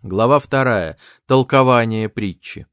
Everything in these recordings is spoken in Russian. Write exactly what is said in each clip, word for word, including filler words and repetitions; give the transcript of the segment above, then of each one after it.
Глава вторая. Толкование притчи.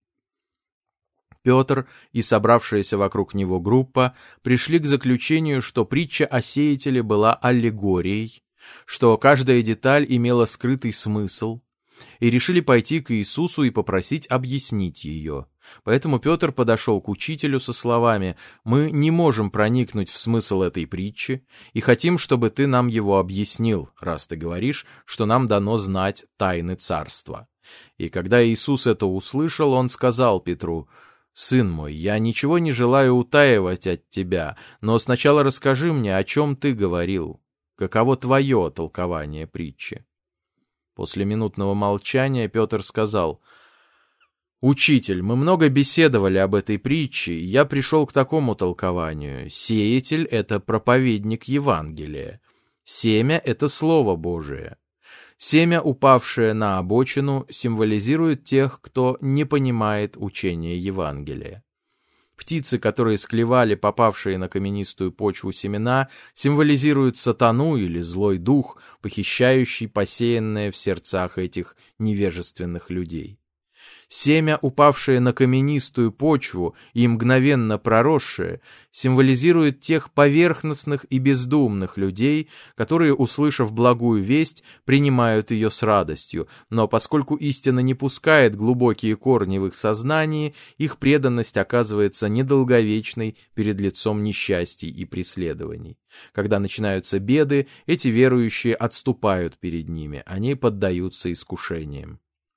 Петр и собравшаяся вокруг него группа пришли к заключению, что притча о сеятеле была аллегорией, что каждая деталь имела скрытый смысл, и решили пойти к Иисусу и попросить объяснить ее. Поэтому Петр подошел к учителю со словами: «Мы не можем проникнуть в смысл этой притчи и хотим, чтобы ты нам его объяснил, раз ты говоришь, что нам дано знать тайны царства». И когда Иисус это услышал, он сказал Петру: «Сын мой, я ничего не желаю утаивать от тебя, но сначала расскажи мне, о чем ты говорил, каково твое толкование притчи». После минутного молчания Петр сказал: «Учитель, мы много беседовали об этой притче, и я пришел к такому толкованию. Сеятель — это проповедник Евангелия. Семя — это Слово Божие. Семя, упавшее на обочину, символизирует тех, кто не понимает учения Евангелия. Птицы, которые склевали попавшие на каменистую почву семена, символизируют сатану или злой дух, похищающий посеянное в сердцах этих невежественных людей. Семя, упавшее на каменистую почву и мгновенно проросшее, символизирует тех поверхностных и бездумных людей, которые, услышав благую весть, принимают ее с радостью, но поскольку истина не пускает глубокие корни в их сознании, их преданность оказывается недолговечной перед лицом несчастий и преследований. Когда начинаются беды, эти верующие отступают перед ними, они поддаются искушениям.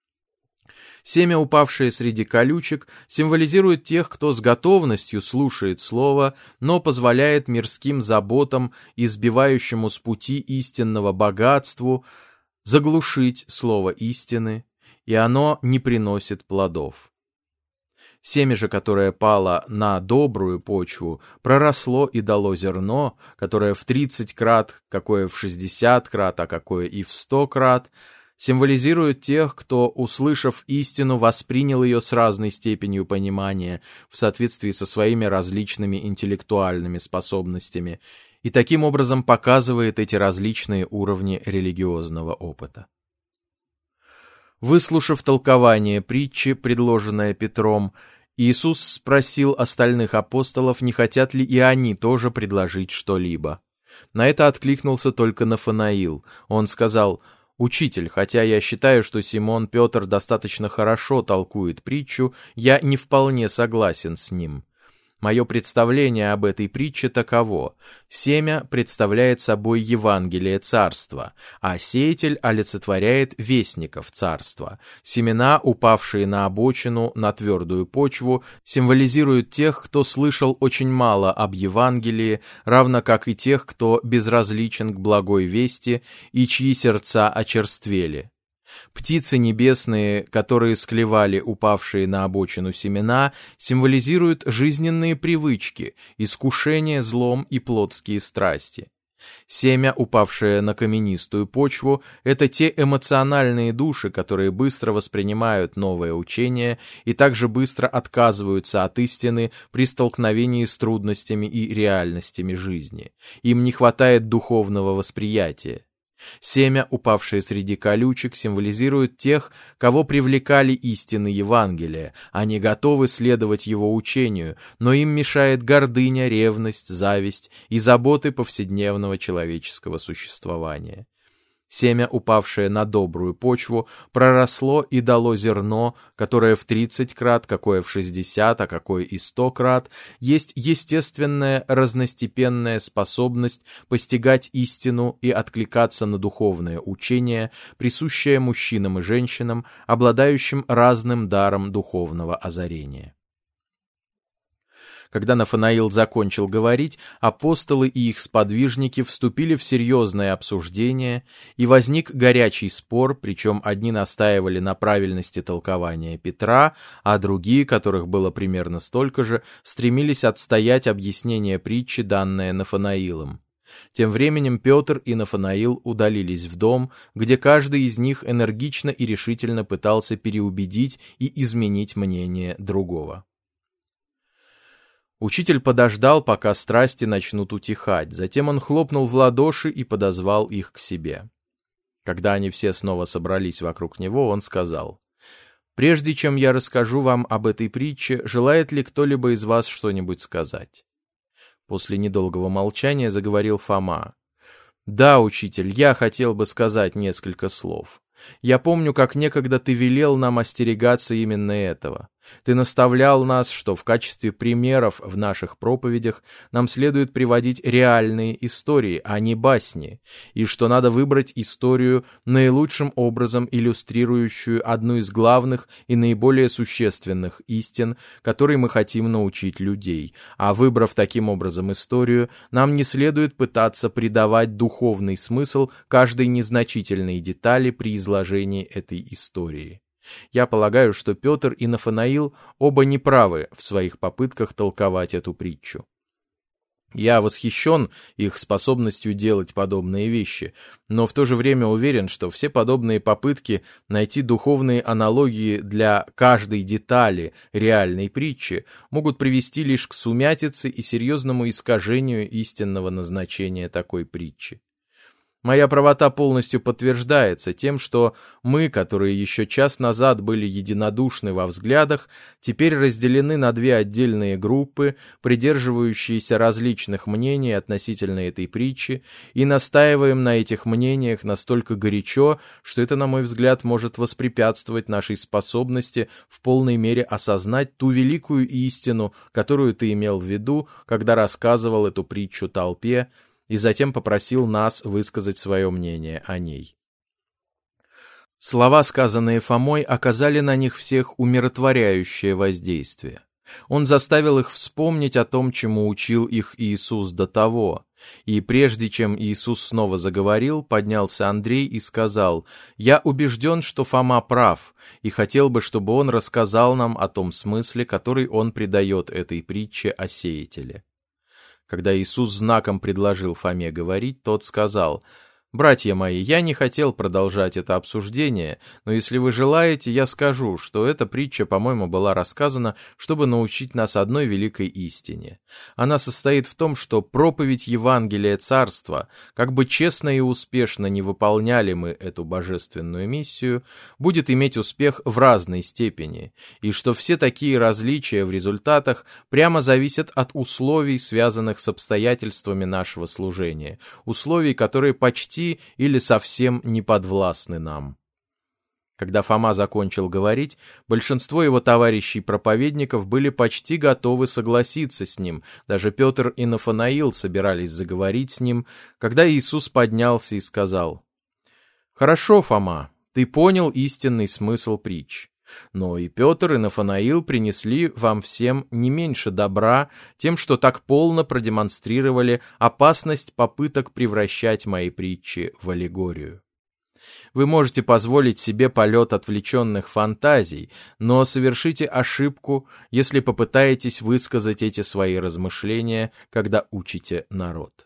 Семя, упавшее среди колючек, символизирует тех, кто с готовностью слушает слово, но позволяет мирским заботам и сбивающему с пути истинного богатству заглушить слово истины, и оно не приносит плодов. Семя же, которое пало на добрую почву, проросло и дало зерно, которое в тридцать крат, какое в шестьдесят крат, а какое и в сто крат, символизирует тех, кто, услышав истину, воспринял ее с разной степенью понимания в соответствии со своими различными интеллектуальными способностями, и таким образом показывает эти различные уровни религиозного опыта. Выслушав толкование притчи, предложенное Петром, Иисус спросил остальных апостолов, не хотят ли и они тоже предложить что-либо. На это откликнулся только Нафанаил. Он сказал: «Учитель, хотя я считаю, что Симон Петр достаточно хорошо толкует притчу, я не вполне согласен с ним. Мое представление об этой притче таково: семя представляет собой Евангелие Царства, а сеятель олицетворяет вестников Царства. Семена, упавшие на обочину, на твердую почву, символизируют тех, кто слышал очень мало об Евангелии, равно как и тех, кто безразличен к благой вести и чьи сердца очерствели. Птицы небесные, которые склевали упавшие на обочину семена, символизируют жизненные привычки, искушение злом и плотские страсти. Семя, упавшее на каменистую почву, это те эмоциональные души, которые быстро воспринимают новое учение и также быстро отказываются от истины при столкновении с трудностями и реальностями жизни. Им не хватает духовного восприятия. Семя, упавшее среди колючек, символизирует тех, кого привлекали истины Евангелия. Они готовы следовать его учению, но им мешает гордыня, ревность, зависть и заботы повседневного человеческого существования. Семя, упавшее на добрую почву, проросло и дало зерно, которое в тридцать крат, какое в шестьдесят, а какое и сто крат, есть естественная разностепенная способность постигать истину и откликаться на духовное учение, присущее мужчинам и женщинам, обладающим разным даром духовного озарения. Когда Нафанаил закончил говорить, апостолы и их сподвижники вступили в серьезное обсуждение, и возник горячий спор, причем одни настаивали на правильности толкования Петра, а другие, которых было примерно столько же, стремились отстоять объяснение притчи, данное Нафанаилом. Тем временем Петр и Нафанаил удалились в дом, где каждый из них энергично и решительно пытался переубедить и изменить мнение другого. Учитель подождал, пока страсти начнут утихать, затем он хлопнул в ладоши и подозвал их к себе. Когда они все снова собрались вокруг него, он сказал: «Прежде чем я расскажу вам об этой притче, желает ли кто-либо из вас что-нибудь сказать?» После недолгого молчания заговорил Фома. «Да, учитель, я хотел бы сказать несколько слов. Я помню, как некогда ты велел нам остерегаться именно этого. Ты наставлял нас, что в качестве примеров в наших проповедях нам следует приводить реальные истории, а не басни, и что надо выбрать историю, наилучшим образом иллюстрирующую одну из главных и наиболее существенных истин, которой мы хотим научить людей, а выбрав таким образом историю, нам не следует пытаться придавать духовный смысл каждой незначительной детали при изложении этой истории. Я полагаю, что Петр и Нафанаил оба неправы в своих попытках толковать эту притчу. Я восхищен их способностью делать подобные вещи, но в то же время уверен, что все подобные попытки найти духовные аналогии для каждой детали реальной притчи могут привести лишь к сумятице и серьезному искажению истинного назначения такой притчи. Моя правота полностью подтверждается тем, что мы, которые еще час назад были единодушны во взглядах, теперь разделены на две отдельные группы, придерживающиеся различных мнений относительно этой притчи, и настаиваем на этих мнениях настолько горячо, что это, на мой взгляд, может воспрепятствовать нашей способности в полной мере осознать ту великую истину, которую ты имел в виду, когда рассказывал эту притчу толпе, и затем попросил нас высказать свое мнение о ней. Слова, сказанные Фомой, оказали на них всех умиротворяющее воздействие. Он заставил их вспомнить о том, чему учил их Иисус до того. И прежде чем Иисус снова заговорил, поднялся Андрей и сказал: «Я убежден, что Фома прав, и хотел бы, чтобы он рассказал нам о том смысле, который он придает этой притче о сеятеле». Когда Иисус знаком предложил Фоме говорить, тот сказал: «Братья мои, я не хотел продолжать это обсуждение, но если вы желаете, я скажу, что эта притча, по-моему, была рассказана, чтобы научить нас одной великой истине. Она состоит в том, что проповедь Евангелия Царства, как бы честно и успешно не выполняли мы эту божественную миссию, будет иметь успех в разной степени, и что все такие различия в результатах прямо зависят от условий, связанных с обстоятельствами нашего служения, условий, которые почти или совсем не подвластны нам». Когда Фома закончил говорить, большинство его товарищей-проповедников были почти готовы согласиться с ним, даже Петр и Нафанаил собирались заговорить с ним, когда Иисус поднялся и сказал: «Хорошо, Фома, ты понял истинный смысл притч. Но и Петр, и Нафанаил принесли вам всем не меньше добра тем, что так полно продемонстрировали опасность попыток превращать мои притчи в аллегорию. Вы можете позволить себе полет отвлеченных фантазий, но совершите ошибку, если попытаетесь высказать эти свои размышления, когда учите народ».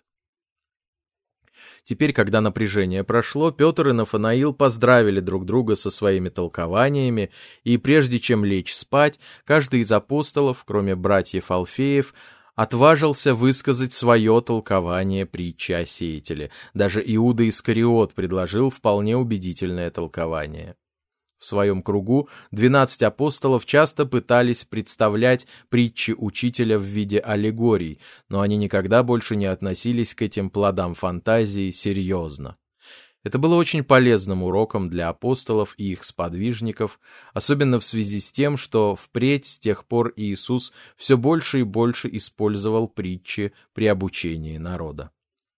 Теперь, когда напряжение прошло, Петр и Нафанаил поздравили друг друга со своими толкованиями, и прежде чем лечь спать, каждый из апостолов, кроме братьев Алфеев, отважился высказать свое толкование притчи о сеятеле. Даже Иуда Искариот предложил вполне убедительное толкование. В своем кругу двенадцать апостолов часто пытались представлять притчи учителя в виде аллегорий, но они никогда больше не относились к этим плодам фантазии серьезно. Это было очень полезным уроком для апостолов и их сподвижников, особенно в связи с тем, что впредь с тех пор Иисус все больше и больше использовал притчи при обучении народа.